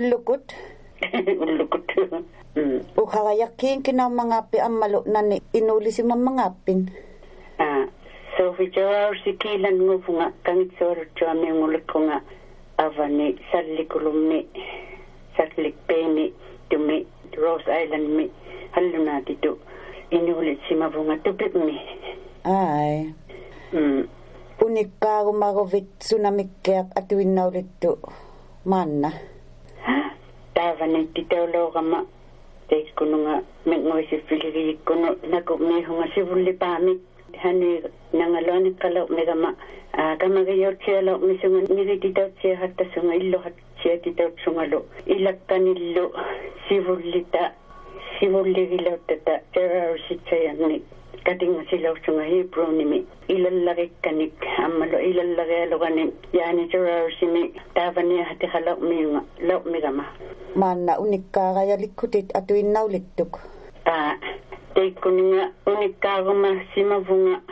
Ullukut. Ullukut. Ukarayakin kinamangapi ang malo na inuli si mamangapin. So vijaw sikilan ngo nga kangit soro chami ngulit ko nga avani sallikulumni sallikpeni tumi Rose Island mi haluna dito inulit si mabunga tubig mi. Ay. Unik ka gumagovit tsunami-kyak at winaw dito mana. Tavani dito lo kama tes kuno nga mengoy si Filiri kuno nakumiho nga si Vulipamit hani nangaloni kalau megama kamagayor chelo misungan nigititaw siya hatta sunga illo hat siya titaw sungalo ilakkanillo sivulligilo tata terror sitsayanni kating silaw sunga Hebrew nimi ilalagikkanik ammalo ilalagayaloganin yani terror simi tavani hati halaw miyunga law megama mana unik ka kaya likutit at winaw littuk. Tei kuninga unikagama simavunga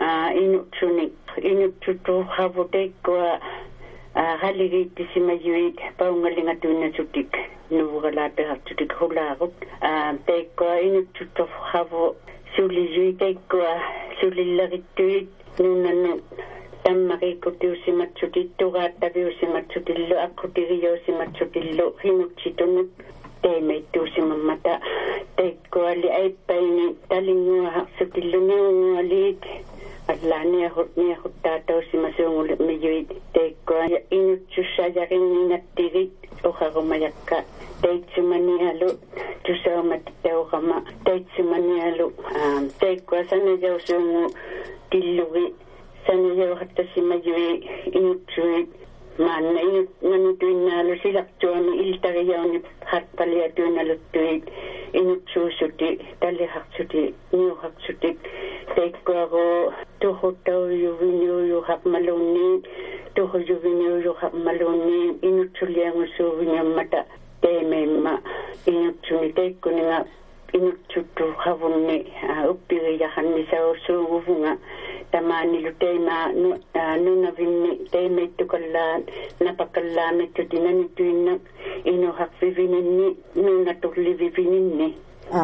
inututu havutei kua haligiti simayuit paungalinga tuina sutik nuvugalate hatutik hulagut tei kua inututu havu suliyui tei kua sulillagituit nunanu tammakikutusimat sutit tugaataviusimat sutillo akkutigiyoosimat sutillo hinutsitunut Teimeittuusimamata teikkoali aippaini talingua sutilluneungualit allania huttaa tausimasuungule miyuit teikkoa ja inutsussa jaringinattigit oharumajakka teitsumanialu tusaumatitauhama teitsumanialu teikkoa sanajausuungu tillugi sanajauhattasimayui inutsuit Manna inuttuinnalu silaktuani iltariyauni harpaliatuinaluttuit inutsuusuti talihaqsuti niuhaqsutik teikkuaru tuhuttauyuviniuyu haqmalunni tuhuyuviniuyu haqmalunni inutsuliangusuuviniammata teememma inutsuni teikkuninga inutsuttu havunni uppiriyahanni sausuuvunga tamanilu teima nunavinni teimeittukallaan napakallaamittut inanituinna inuhaqvivininni nunatullivivininni.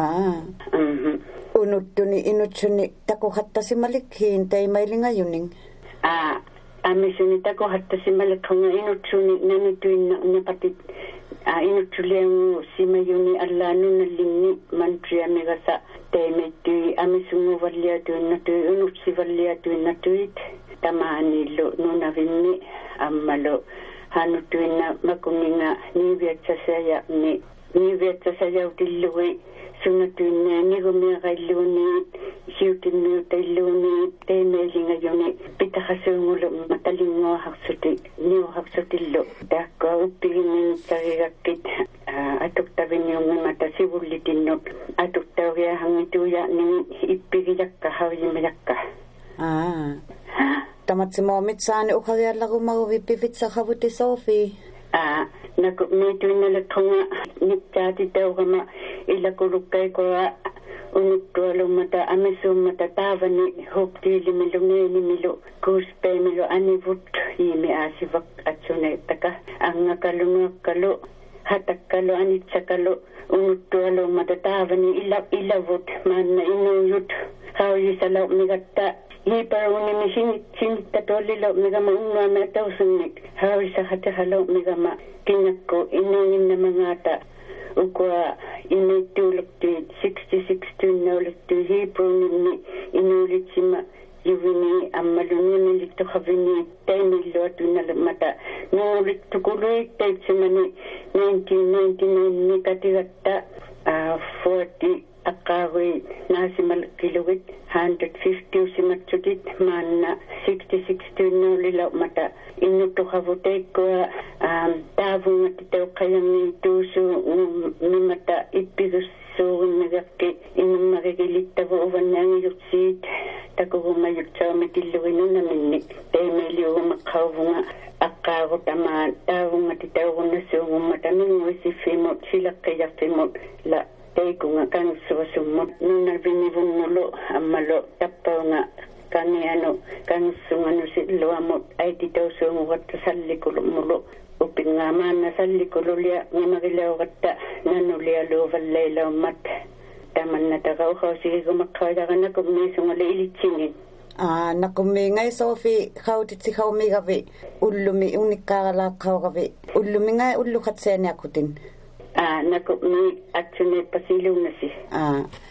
Unuttuni inutsuni takuhattasimalikhiin teimailingayuning. Amisuni takuhattasimalikhinga inutsuni nanituinna napatit inutsuliangu simayuni alla nunallinni mantriamigasa teimettui amisungu valliatuinnatui unutsivalliatuinnatuit tamaanillu nunavinni ammalo hanutuinna makuminga niviatsasayautillugi sunatuinna nigumiaqailluuni siutimmiutailluuni teimeilinga pitahasuungulu matalinguahaqsuti niuhaqsutillu taakkoa uppiginninnitsarigakkit atuktaviniungumata sivullitinnut atuktaugiahangituya nimi ippigijakka haujimajakka. Tamatsimomit saani ukhariallagumaguvippivitsa havuti Sophie. Naku meituinnalakkunga niptaatitaugama ilakulukkaikoa unuttualumata amisummata taavani huptiilimilungeelimilu kuuspeemilu anivut iimi aasivak atsuneettaka angakalunuakkalu hatakkalu anitsakalu unuttualumata taavani ilavut maanna inuyut haujisalau migatta hiiparunimi sinittatuollilau migama unnuame tausunnik haujisa hatahalau migama kinnakku inuinnamangaata ukua imeittuuluktuit 66 tunnauluktu hiiprunimni inuulitsima yuvini ammalunianilittuhavini taimilluatuinnalamata nuulittukuluit taitsimani 1999 katigatta 40 Akawi nasimal kilowit 150 simatsutit manna 66 tunnulilau mata inutu havuteikkoa taavungatitau qayangi tuusu mimata ippigissuugimmigakki inummarigilittavu uvannaangiyuksiit takugumayutsaumitilluginunnaminni teimeliugumaqqauvunga aqqaagu tamaan taavungatitaugunnassuugummata minguisiffimut silaqqiyarfimut la teikunga kansuasumut nunarvinivunngulu ammalo tappaunga kangianu kansunganu silluamut aititausuungugatta sallikulumulu upin nga mana salli kululia ngamagilaw katta nanulia luvalaylaw mat taman na tagaw ko sige kumakawala ka na kumisong alilitsingin. Nakumingay Sophie kautit si kaumi gabi ulumi unikala kau gabi ulumi ngay ulukat senya kutin. Nakumi at sunay pasilong na si.